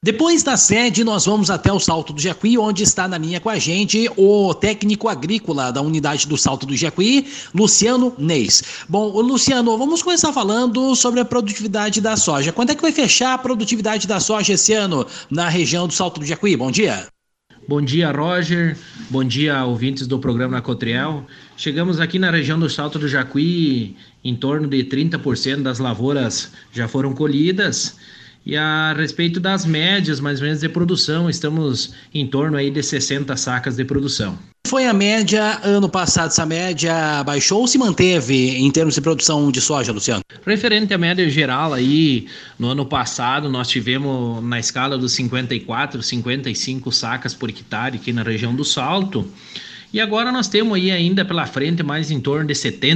Depois da sede, nós vamos até o Salto do Jacuí, onde está na linha com a gente o técnico agrícola da unidade do Salto do Jacuí, Luciano Neis. Bom, Luciano, vamos começar falando sobre a produtividade da soja. Quando é que vai fechar a produtividade da soja esse ano na região do Salto do Jacuí? Bom dia. Bom dia, Roger. Bom dia, ouvintes do programa Cotriel. Chegamos aqui na região do Salto do Jacuí, em torno de 30% das lavouras já foram colhidas. E a respeito das médias, mais ou menos, de produção, estamos em torno aí de 60 sacas de produção. Foi a média ano passado? Essa média baixou ou se manteve em termos de produção de soja, Luciano? Referente à média geral aí, no ano passado nós tivemos na escala dos 54, 55 sacas por hectare aqui na região do Salto. E agora nós temos aí ainda pela frente mais em torno de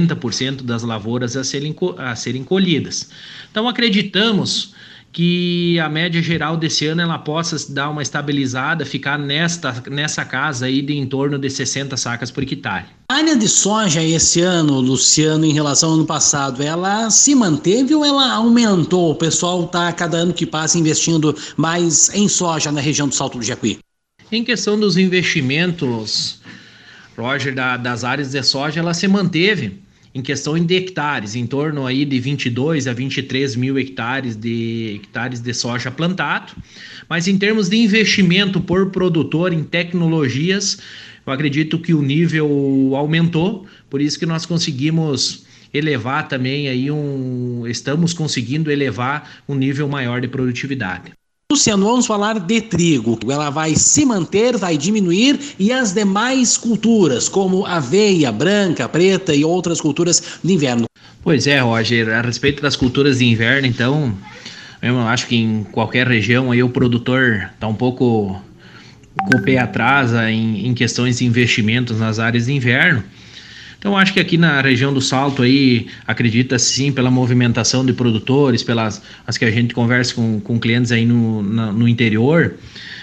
70% das lavouras a serem colhidas. Então acreditamos que a média geral desse ano ela possa dar uma estabilizada, ficar nessa casa aí de em torno de 60 sacas por hectare. A área de soja esse ano, Luciano, em relação ao ano passado, ela se manteve ou ela aumentou? O pessoal está cada ano que passa investindo mais em soja na região do Salto do Jacuí. Em questão dos investimentos, Roger, das áreas de soja, ela se manteve em questão de hectares, em torno aí de 22 a 23 mil hectares de soja plantado, mas em termos de investimento por produtor em tecnologias, eu acredito que o nível aumentou, por isso que nós conseguimos elevar também aí estamos conseguindo elevar um nível maior de produtividade. Luciano, vamos falar de trigo. Ela vai se manter, vai diminuir, e as demais culturas, como aveia, branca, preta e outras culturas de inverno. Pois é, Roger, a respeito das culturas de inverno, então, eu acho que em qualquer região aí o produtor está um pouco com o pé atrás em questões de investimentos nas áreas de inverno. Então, acho que aqui na região do Salto aí, acredita sim pela movimentação de produtores, pelas as que a gente conversa com clientes aí no interior,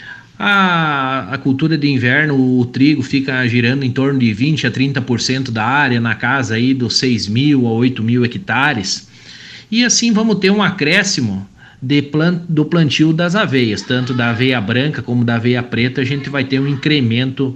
a cultura de inverno, o trigo fica girando em torno de 20 a 30% da área, na casa aí dos 6 mil a 8 mil hectares. E assim vamos ter um acréscimo do plantio das aveias, tanto da aveia branca como da aveia preta, a gente vai ter um incremento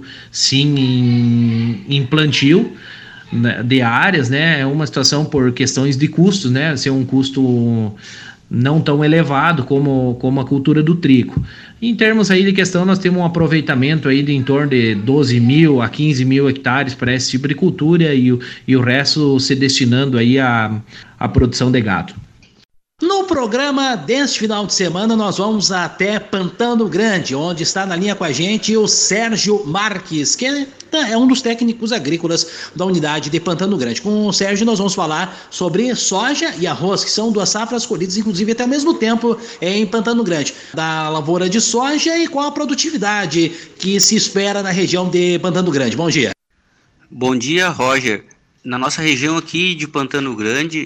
sim em plantio de áreas, né? É uma situação por questões de custos, né? Ser um custo não tão elevado como a cultura do trigo. Em termos aí de questão, nós temos um aproveitamento aí de em torno de 12 mil a 15 mil hectares para esse tipo de cultura e o resto se destinando aí à produção de gado. No programa deste final de semana, nós vamos até Pantano Grande, onde está na linha com a gente o Sérgio Marques, que é um dos técnicos agrícolas da unidade de Pantano Grande. Com o Sérgio, nós vamos falar sobre soja e arroz, que são duas safras colhidas, inclusive, até ao mesmo tempo em Pantano Grande. Da lavoura de soja e qual a produtividade que se espera na região de Pantano Grande. Bom dia. Bom dia, Roger. Na nossa região aqui de Pantano Grande,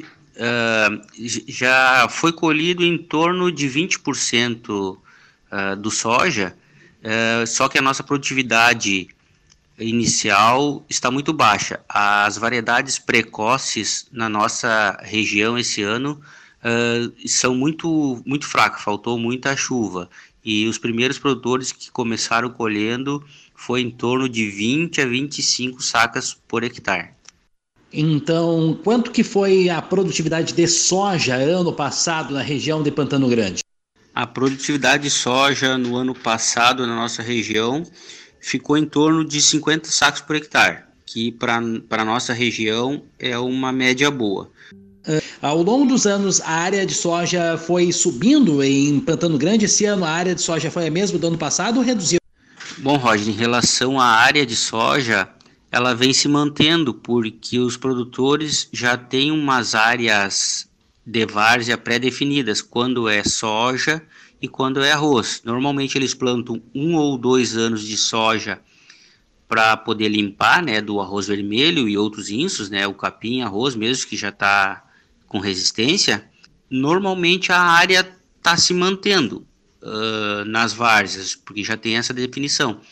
já foi colhido em torno de 20% do soja, só que a nossa produtividade inicial está muito baixa. As variedades precoces na nossa região esse ano são muito fracas, faltou muita chuva. E os primeiros produtores que começaram colhendo foi em torno de 20 a 25 sacas por hectare. Então, quanto que foi a produtividade de soja ano passado na região de Pantano Grande? A produtividade de soja no ano passado na nossa região ficou em torno de 50 sacos por hectare, que para a nossa região é uma média boa. Ao longo dos anos, a área de soja foi subindo em Pantano Grande. Esse ano a área de soja foi a mesma do ano passado ou reduziu? Bom, Roger, em relação à área de soja, ela vem se mantendo porque os produtores já têm umas áreas de várzea pré-definidas, quando é soja e quando é arroz. Normalmente eles plantam 1 ou 2 anos de soja para poder limpar, né, do arroz vermelho e outros insos, né, o capim, arroz mesmo, que já está com resistência. Normalmente a área está se mantendo nas várzeas, porque já tem essa definição.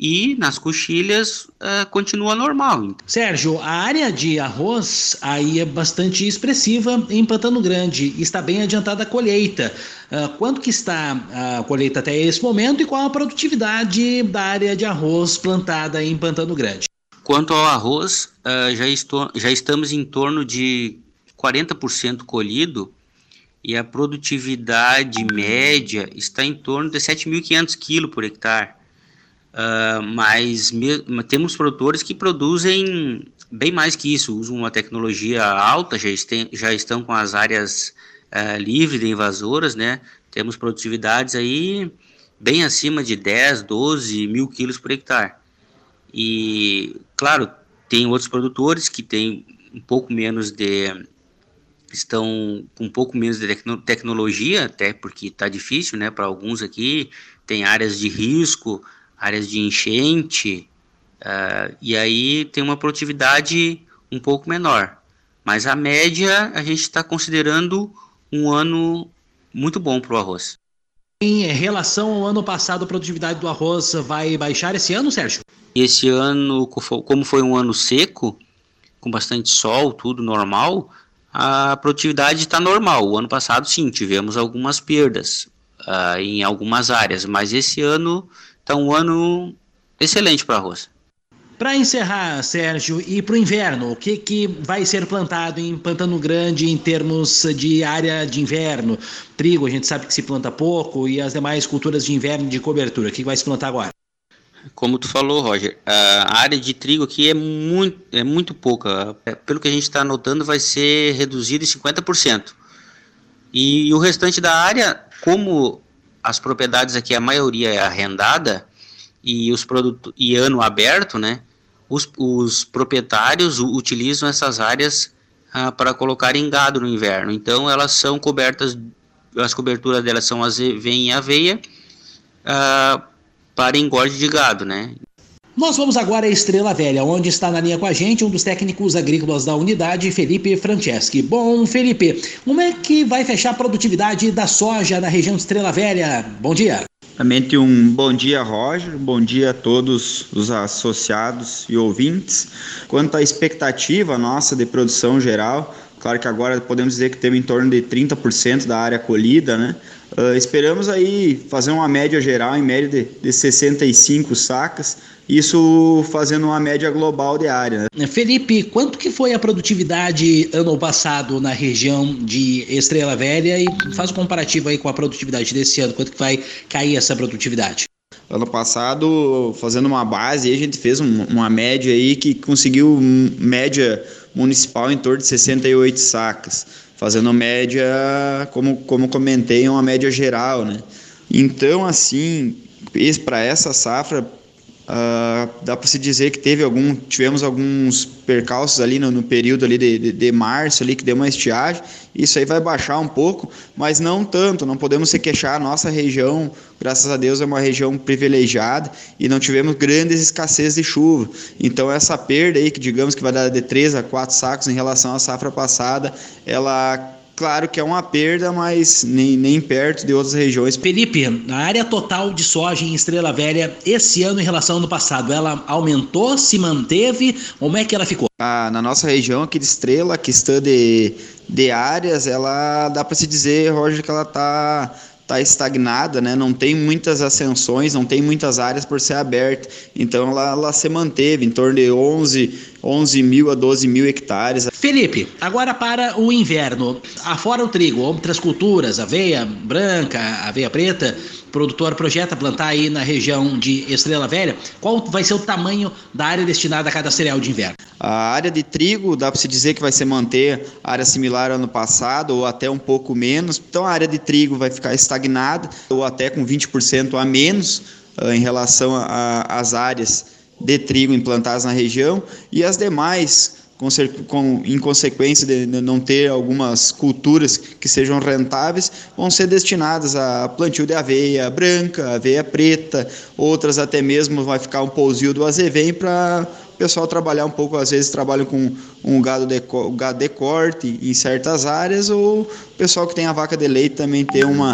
e nas coxilhas continua normal. Sérgio, a área de arroz aí é bastante expressiva em Pantano Grande, está bem adiantada a colheita. Quanto que está a colheita até esse momento e qual a produtividade da área de arroz plantada em Pantano Grande? Quanto ao arroz, já estamos em torno de 40% colhido e a produtividade média está em torno de 7.500 kg por hectare. Mas temos produtores que produzem bem mais que isso, usam uma tecnologia alta, já estão com as áreas livres de invasoras, né? Temos produtividades aí bem acima de 10, 12 mil quilos por hectare. E, claro, tem outros produtores que têm estão com um pouco menos de tecnologia, até porque está difícil, né? Para alguns aqui, tem áreas de risco, áreas de enchente, e aí tem uma produtividade um pouco menor. Mas a média, a gente está considerando um ano muito bom para o arroz. Em relação ao ano passado, a produtividade do arroz vai baixar esse ano, Sérgio? Esse ano, como foi um ano seco, com bastante sol, tudo normal, a produtividade está normal. O ano passado, sim, tivemos algumas perdas em algumas áreas, mas esse ano está um ano excelente para arroz. Para encerrar, Sérgio, e para o inverno, o que vai ser plantado em Pantano Grande em termos de área de inverno? Trigo, a gente sabe que se planta pouco, e as demais culturas de inverno de cobertura, o que vai se plantar agora? Como tu falou, Roger, a área de trigo aqui é muito pouca. Pelo que a gente está notando, vai ser reduzido em 50%. E o restante da área, como as propriedades aqui, a maioria é arrendada, e ano aberto, né? Os proprietários utilizam essas áreas para colocar em gado no inverno. Então, elas são cobertas, as coberturas delas são vem em aveia, para engorde de gado, né? Nós vamos agora a Estrela Velha, onde está na linha com a gente um dos técnicos agrícolas da unidade, Felipe Franceschi. Bom, Felipe, como é que vai fechar a produtividade da soja na região de Estrela Velha? Bom dia. Primeiramente, um bom dia, Roger, bom dia a todos os associados e ouvintes. Quanto à expectativa nossa de produção geral, claro que agora podemos dizer que temos em torno de 30% da área colhida, né? Esperamos aí fazer uma média geral, em média de 65 sacas, isso fazendo uma média global de área, né? Felipe, quanto que foi a produtividade ano passado na região de Estrela Velha e faz um comparativo aí com a produtividade desse ano, quanto que vai cair essa produtividade? Ano passado, fazendo uma base, a gente fez uma média aí que conseguiu média municipal em torno de 68 sacas, fazendo média, como comentei, uma média geral, né? Então, assim, para essa safra, dá para se dizer que tivemos alguns percalços ali no período ali de março, ali, que deu uma estiagem. Isso aí vai baixar um pouco, mas não tanto, não podemos se queixar. A nossa região, graças a Deus, é uma região privilegiada e não tivemos grandes escassez de chuva. Então essa perda aí, que digamos que vai dar de 3 a 4 sacos em relação à safra passada, ela... Claro que é uma perda, mas nem perto de outras regiões. Felipe, a área total de soja em Estrela Velha esse ano em relação ao ano passado, ela aumentou, se manteve? Como é que ela ficou? Na nossa região aqui de Estrela, a questão de áreas, ela dá para se dizer, Roger, que ela está estagnada, né? Não tem muitas ascensões, não tem muitas áreas por ser aberta. Então ela se manteve em torno de 11 mil a 12 mil hectares. Felipe, agora para o inverno, afora o trigo, outras culturas, aveia branca, aveia preta, o produtor projeta plantar aí na região de Estrela Velha. Qual vai ser o tamanho da área destinada a cada cereal de inverno? A área de trigo, dá para se dizer que vai se manter área similar ao ano passado, ou até um pouco menos. Então a área de trigo vai ficar estagnada, ou até com 20% a menos em relação às áreas de trigo implantadas na região, e as demais, em consequência de não ter algumas culturas que sejam rentáveis, vão ser destinadas a plantio de aveia branca, aveia preta, outras até mesmo vai ficar um pousio do azevém para o pessoal trabalhar um pouco. Às vezes trabalham com gado de corte em certas áreas, ou o pessoal que tem a vaca de leite também ter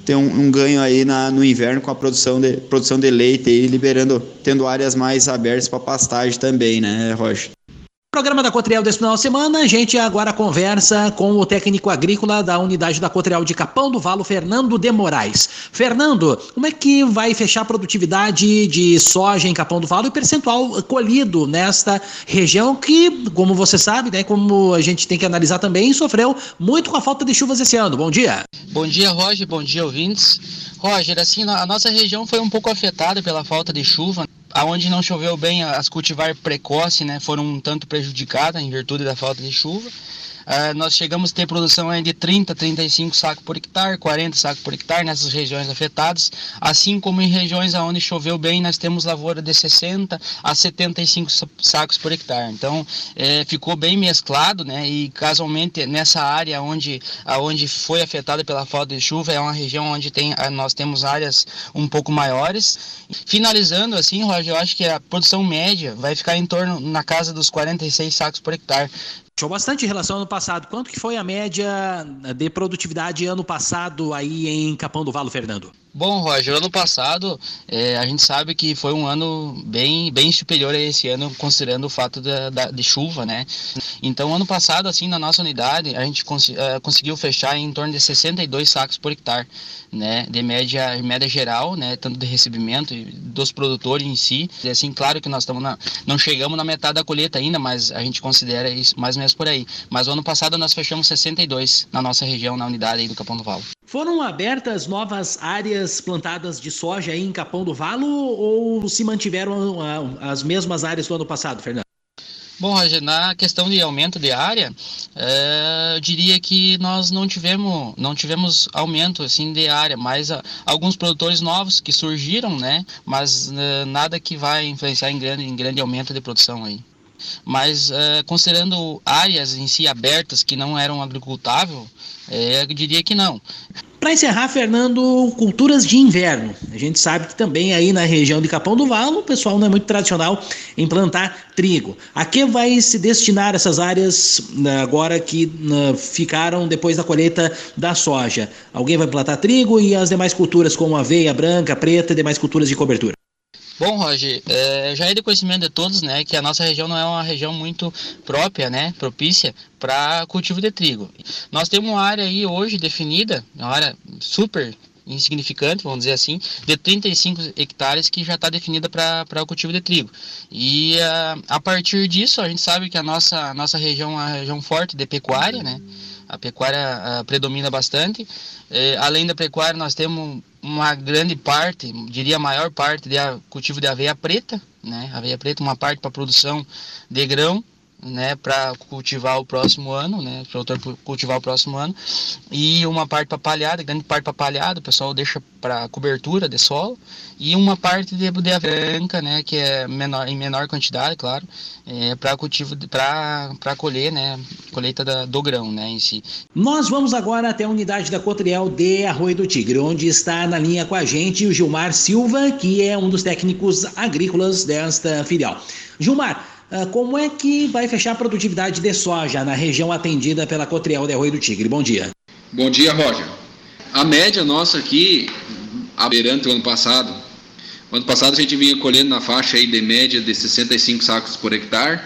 ter um ganho aí no inverno com a produção de leite e tendo áreas mais abertas para pastagem também, né, Roger? Programa da Cotriel desse final de semana, a gente agora conversa com o técnico agrícola da unidade da Cotriel de Capão do Valo, Fernando de Moraes. Fernando, como é que vai fechar a produtividade de soja em Capão do Valo e o percentual colhido nesta região que, como você sabe, né, como a gente tem que analisar também, sofreu muito com a falta de chuvas esse ano. Bom dia. Bom dia, Roger. Bom dia, ouvintes. Roger, assim, a nossa região foi um pouco afetada pela falta de chuva. Aonde não choveu bem, as cultivar precoce, né, foram um tanto prejudicadas em virtude da falta de chuva. Nós chegamos a ter produção de 30, 35 sacos por hectare, 40 sacos por hectare nessas regiões afetadas, assim como em regiões onde choveu bem, nós temos lavoura de 60 a 75 sacos por hectare. Então, ficou bem mesclado, né, e casualmente nessa área onde foi afetada pela falta de chuva, é uma região onde nós temos áreas um pouco maiores. Finalizando assim, Roger, eu acho que a produção média vai ficar em torno na casa dos 46 sacos por hectare. Baixou bastante em relação ao ano passado. Quanto que foi a média de produtividade ano passado aí em Capão do Valo, Fernando? Bom, Roger, ano passado a gente sabe que foi um ano bem superior a esse ano, considerando o fato de chuva, né? Então, ano passado, assim, na nossa unidade, a gente conseguiu fechar em torno de 62 sacos por hectare, né? De média geral, né? Tanto de recebimento e dos produtores em si. E, assim, claro que nós não chegamos na metade da colheita ainda, mas a gente considera isso mais ou menos por aí. Mas o ano passado nós fechamos 62 na nossa região, na unidade aí do Capão do Valo. Foram abertas novas áreas plantadas de soja aí em Capão do Valo ou se mantiveram as mesmas áreas do ano passado, Fernando? Bom, Roger, na questão de aumento de área, eu diria que nós não tivemos aumento assim, de área, mas alguns produtores novos que surgiram, né? Mas nada que vai influenciar em grande aumento de produção aí. Mas considerando áreas em si abertas que não eram agricultáveis, eu diria que não. Para encerrar, Fernando, culturas de inverno. A gente sabe que também aí na região de Capão do Valo o pessoal não é muito tradicional em plantar trigo. A que vai se destinar essas áreas agora que ficaram depois da colheita da soja? Alguém vai plantar trigo e as demais culturas como aveia branca, preta e demais culturas de cobertura? Bom, Roger, já é de conhecimento de todos, né, que a nossa região não é uma região muito própria, né, propícia para cultivo de trigo. Nós temos uma área aí hoje definida, uma área super insignificante, vamos dizer assim, de 35 hectares que já está definida para o cultivo de trigo. E a partir disso, a gente sabe que a nossa região é uma região forte de pecuária, né, a pecuária predomina bastante. Além da pecuária, nós temos uma grande parte, diria a maior parte, de cultivo de aveia preta, né? Aveia preta, uma parte para produção de grão, né, para cultivar o próximo ano, né, para o produtor cultivar o próximo ano, e uma parte para palhada, grande parte para palhada, o pessoal deixa para cobertura de solo, e uma parte de aveia branca, né, que é em menor quantidade, claro, para cultivo, para colher, né, colheita do grão, né, em si. Nós vamos agora até a unidade da Cotriel de Arroio do Tigre, onde está na linha com a gente o Gilmar Silva, que é um dos técnicos agrícolas desta filial. Gilmar, como é que vai fechar a produtividade de soja na região atendida pela Cotriel de Arroio do Tigre? Bom dia. Bom dia, Roger. A média nossa aqui, perante o ano passado. O ano passado a gente vinha colhendo na faixa aí de média de 65 sacos por hectare.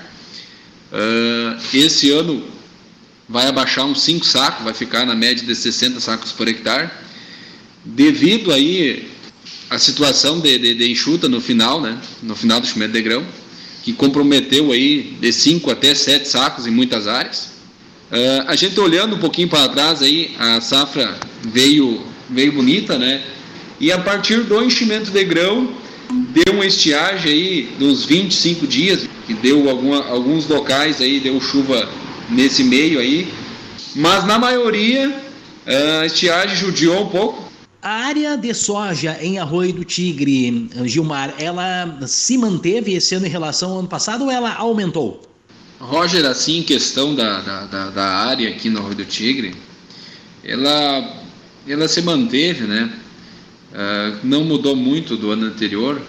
Esse ano vai abaixar uns 5 sacos, vai ficar na média de 60 sacos por hectare. Devido aí à situação de enxuta no final, né? No final do chumento de grão, que comprometeu aí de 5 até 7 sacos em muitas áreas. A gente olhando um pouquinho para trás aí, a safra veio bonita, né? E a partir do enchimento de grão, deu uma estiagem aí dos 25 dias, que deu alguns locais aí, deu chuva nesse meio aí, mas na maioria a estiagem judiou um pouco. A área de soja em Arroio do Tigre, Gilmar, ela se manteve esse ano em relação ao ano passado ou ela aumentou? Roger, assim, em questão da área aqui no Arroio do Tigre, ela se manteve, né? Não mudou muito do ano anterior.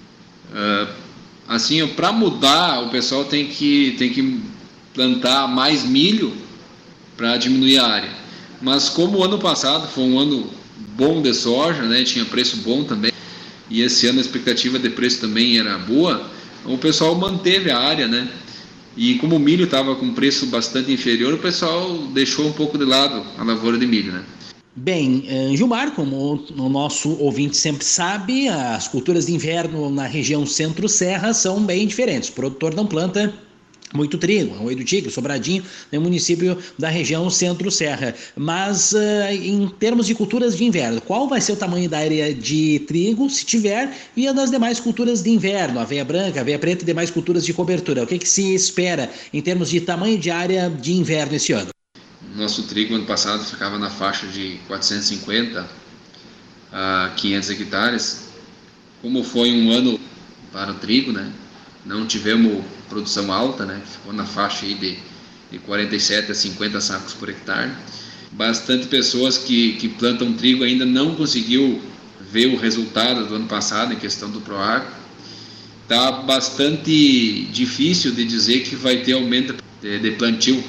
Assim, para mudar, o pessoal tem que plantar mais milho para diminuir a área. Mas como o ano passado foi um ano bom de soja, né? Tinha preço bom também, e esse ano a expectativa de preço também era boa, o pessoal manteve a área, né? E como o milho estava com preço bastante inferior, o pessoal deixou um pouco de lado a lavoura de milho, né? Bem, Gilmar, como o nosso ouvinte sempre sabe, as culturas de inverno na região Centro-Serra são bem diferentes. O produtor não planta muito trigo, Arroio do Tigre, Sobradinho, é um município da região Centro-Serra. Mas em termos de culturas de inverno, qual vai ser o tamanho da área de trigo, se tiver, e a das demais culturas de inverno, aveia branca, aveia preta e demais culturas de cobertura? O que se espera em termos de tamanho de área de inverno esse ano? Nosso trigo ano passado ficava na faixa de 450 a 500 hectares. Como foi um ano para o trigo, né? Não tivemos produção alta, né? Ficou na faixa aí de 47 a 50 sacos por hectare. Bastante pessoas que plantam trigo ainda não conseguiu ver o resultado do ano passado em questão do Proagro. Está bastante difícil de dizer que vai ter aumento de plantio.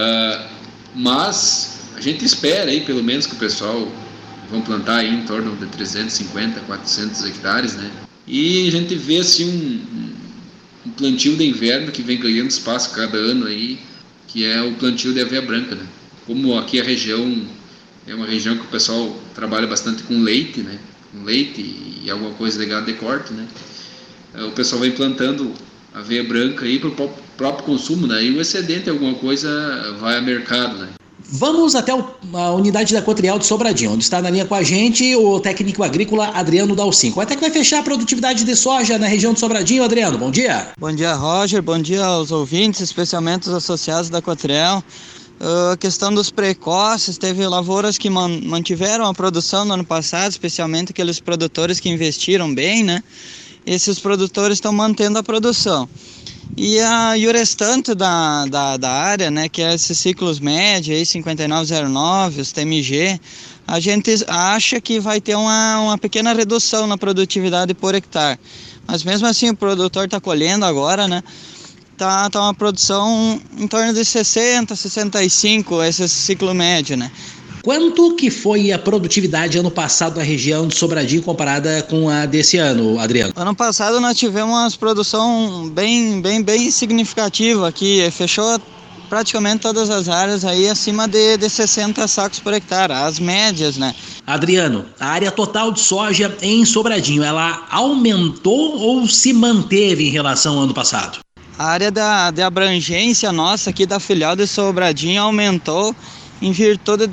Mas a gente espera aí pelo menos que o pessoal vão plantar aí em torno de 350, 400 hectares, né? E a gente vê assim um plantio de inverno que vem ganhando espaço cada ano aí, que é o plantio de aveia branca, né? Como aqui a região é uma região que o pessoal trabalha bastante com leite, né? Com leite e alguma coisa de gado de corte, né? O pessoal vem plantando aveia branca aí para o próprio consumo, né? E o excedente, alguma coisa, vai ao mercado, né? Vamos até a unidade da Cotriel de Sobradinho, onde está na linha com a gente o técnico agrícola Adriano Dalcin. Quanto é que vai fechar a produtividade de soja na região de Sobradinho, Adriano? Bom dia. Bom dia, Roger. Bom dia aos ouvintes, especialmente os associados da Cotriel. A questão dos precoces, teve lavouras que mantiveram a produção no ano passado, especialmente aqueles produtores que investiram bem, né? Esses produtores estão mantendo a produção. E o restante da área, né, que é esses ciclos médios, aí, 5909, os TMG, a gente acha que vai ter uma pequena redução na produtividade por hectare. Mas mesmo assim o produtor está colhendo agora, né? Tá uma produção em torno de 60, 65, esse ciclo médio, né? Quanto que foi a produtividade ano passado na região de Sobradinho comparada com a desse ano, Adriano? Ano passado nós tivemos uma produção bem significativa aqui, fechou praticamente todas as áreas aí acima de 60 sacos por hectare, as médias, né? Adriano, a área total de soja em Sobradinho, ela aumentou ou se manteve em relação ao ano passado? A área de abrangência nossa aqui da filial de Sobradinho aumentou em virtude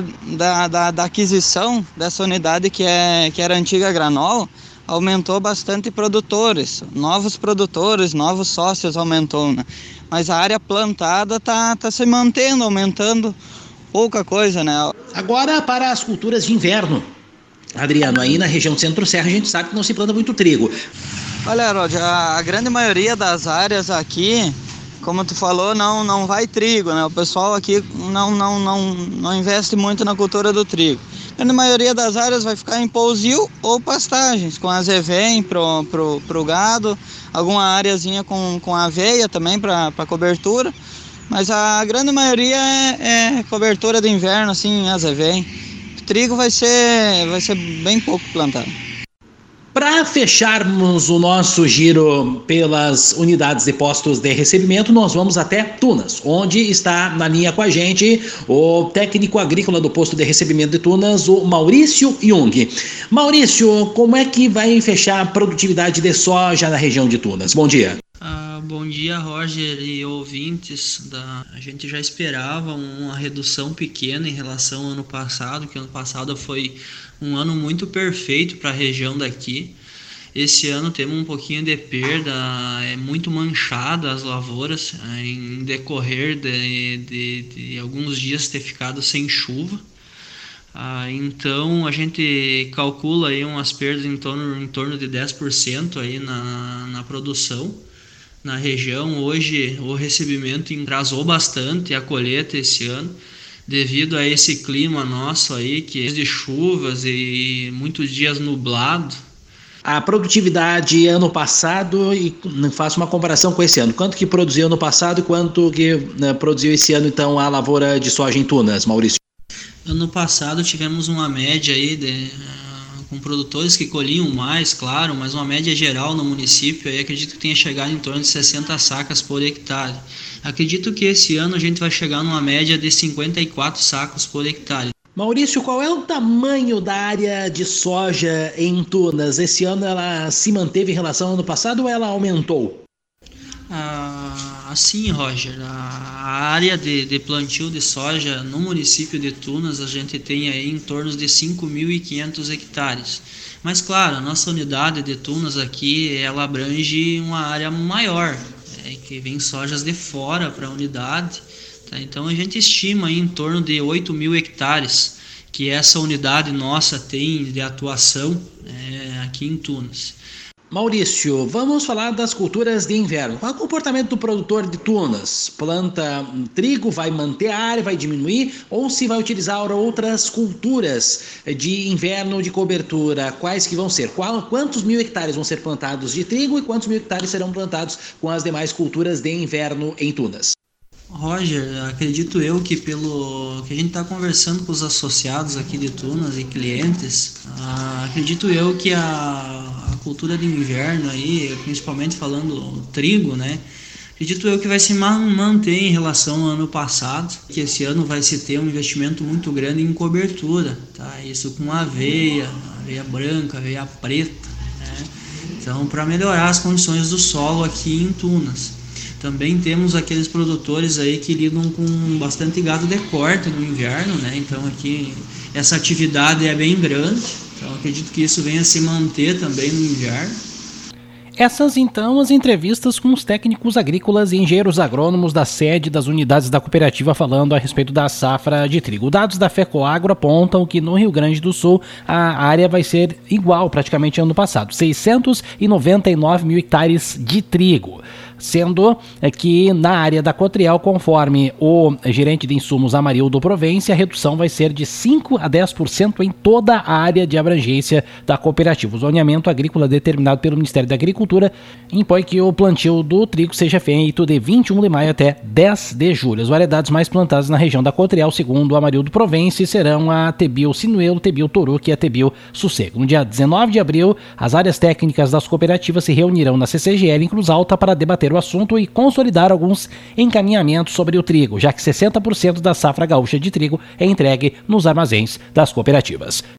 da aquisição dessa unidade que era antiga Granol, aumentou bastante produtores, novos sócios aumentou, né? Mas a área plantada tá se mantendo, aumentando pouca coisa, né? Agora para as culturas de inverno, Adriano, aí na região Centro-Serra a gente sabe que não se planta muito trigo. Olha, Roger, a grande maioria das áreas aqui, como tu falou, não vai trigo, né? O pessoal aqui não investe muito na cultura do trigo. A grande maioria das áreas vai ficar em pousio ou pastagens, com azevém pro gado, alguma areazinha com aveia também para cobertura, mas a grande maioria é cobertura de inverno, assim, azevém. O trigo vai ser bem pouco plantado. Para fecharmos o nosso giro pelas unidades de postos de recebimento, nós vamos até Tunas, onde está na linha com a gente o técnico agrícola do posto de recebimento de Tunas, o Maurício Jung. Maurício, como é que vai fechar a produtividade de soja na região de Tunas? Bom dia. Bom dia, Roger e ouvintes. A gente já esperava uma redução pequena em relação ao ano passado, que ano passado foi um ano muito perfeito para a região daqui. Esse ano temos um pouquinho de perda, é muito manchada as lavouras, em decorrer de alguns dias ter ficado sem chuva. Então a gente calcula aí umas perdas em torno de 10% aí na produção. Na região, hoje o recebimento atrasou bastante a colheita esse ano, devido a esse clima nosso aí, que é de chuvas e muitos dias nublado. A produtividade ano passado, e faço uma comparação com esse ano, quanto que produziu ano passado e quanto que produziu esse ano, então, a lavoura de soja em Tunas, Maurício? Ano passado tivemos uma média aí com produtores que colhiam mais, claro, mas uma média geral no município, aí acredito que tenha chegado em torno de 60 sacas por hectare. Acredito que esse ano a gente vai chegar numa média de 54 sacos por hectare. Maurício, qual é o tamanho da área de soja em Tunas? Esse ano ela se manteve em relação ao ano passado ou ela aumentou? Assim, Roger, a área de plantio de soja no município de Tunas, a gente tem aí em torno de 5.500 hectares. Mas, claro, a nossa unidade de Tunas aqui, ela abrange uma área maior, que vem sojas de fora para a unidade. Tá? Então, a gente estima aí em torno de 8.000 hectares que essa unidade nossa tem de atuação aqui em Tunas. Maurício, vamos falar das culturas de inverno. Qual é o comportamento do produtor de Tunas? Planta trigo, vai manter a área, vai diminuir? Ou se vai utilizar outras culturas de inverno de cobertura? Quais que vão ser? Quantos mil hectares vão ser plantados de trigo e quantos mil hectares serão plantados com as demais culturas de inverno em Tunas? Roger, acredito eu que pelo que a gente está conversando com os associados aqui de Tunas e clientes, acredito eu que a cultura de inverno aí, principalmente falando trigo, né? Acredito eu que vai se manter em relação ao ano passado, que esse ano vai se ter um investimento muito grande em cobertura, tá? Isso com aveia branca, aveia preta, né? Então, para melhorar as condições do solo aqui em Tunas. Também temos aqueles produtores aí que lidam com bastante gado de corte no inverno, né? Então aqui essa atividade é bem grande, então acredito que isso venha a se manter também no inverno. Essas, então, as entrevistas com os técnicos agrícolas e engenheiros agrônomos da sede das unidades da cooperativa falando a respeito da safra de trigo. Dados da FECOAGRO apontam que no Rio Grande do Sul a área vai ser igual praticamente ao ano passado, 699 mil hectares de trigo. Sendo que na área da Cotriel, conforme o gerente de insumos Amarildo Provence, a redução vai ser de 5% a 10% em toda a área de abrangência da cooperativa. O zoneamento agrícola determinado pelo Ministério da Agricultura impõe que o plantio do trigo seja feito de 21 de maio até 10 de julho. As variedades mais plantadas na região da Cotriel, segundo o Amarildo Provence, serão a Tebil Sinuelo, Tebil Toruque e a Tebil Sossego. No dia 19 de abril, as áreas técnicas das cooperativas se reunirão na CCGL em Cruz Alta para debater o assunto e consolidar alguns encaminhamentos sobre o trigo, já que 60% da safra gaúcha de trigo é entregue nos armazéns das cooperativas.